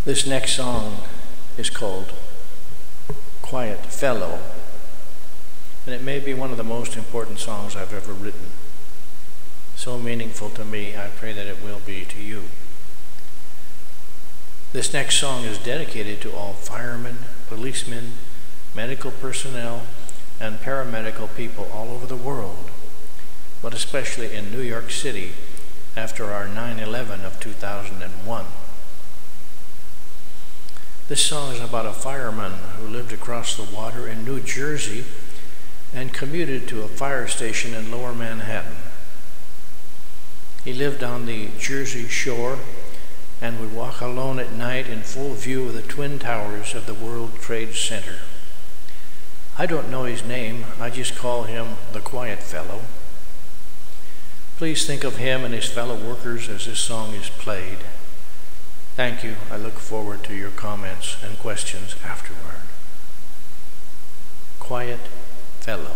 This next song is called Quiet Fellow, and it may be one of the most important songs I've ever written. So meaningful to me, I pray that it will be to you. This next song is dedicated to all firemen, policemen, medical personnel, and paramedical people all over the world, but especially in New York City after our 9/11 of 2001. This song is about a fireman who lived across the water in New Jersey and commuted to a fire station in Lower Manhattan. He lived on the Jersey Shore and would walk alone at night in full view of the twin towers of the World Trade Center. I don't know his name, I just call him the Quiet Fellow. Please think of him and his fellow workers as this song is played. Thank you. I look forward to your comments and questions afterward. Quiet Fellow.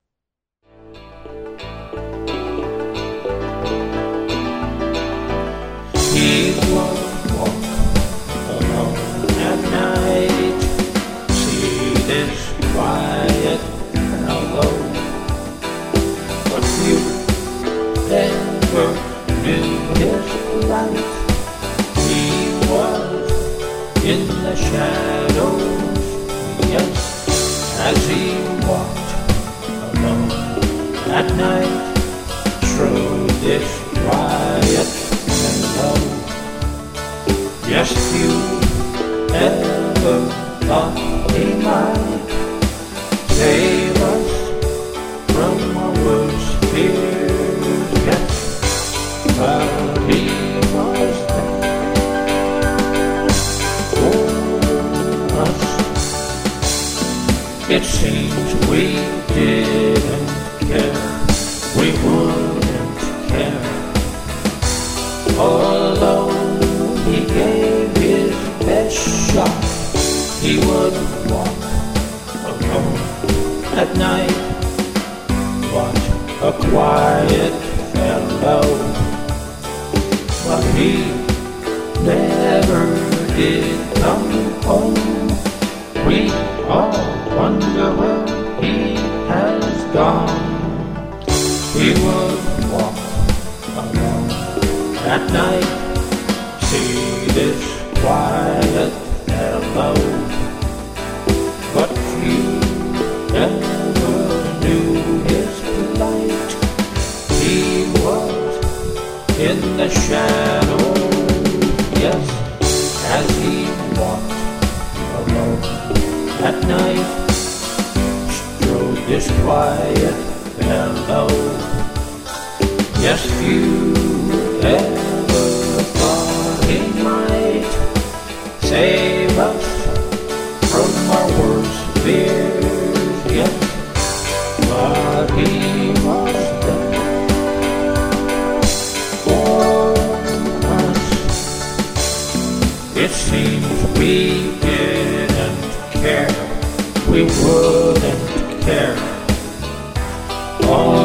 He would walk alone at night, see this quiet fellow, but you never knew his light. He was in the shadows, yes, as he walked alone at night through this quiet fellow. Yes, you ever thought he might save us from our worst fears, yes, but he was there for us. It seems we didn't care, we wouldn't care, although he gave his best shot. He would walk alone at night. What a quiet fellow. But he never did come home. We all wonder where he has gone. He would walk alone at night, see this quiet fellow, but you never knew his plight. He was in the shadow, yes, as he walked alone at night, strode this quiet fellow. Yes, you ever thought he might save us from our worst fears, yes, but he was there for us. It seems we didn't care, we wouldn't care,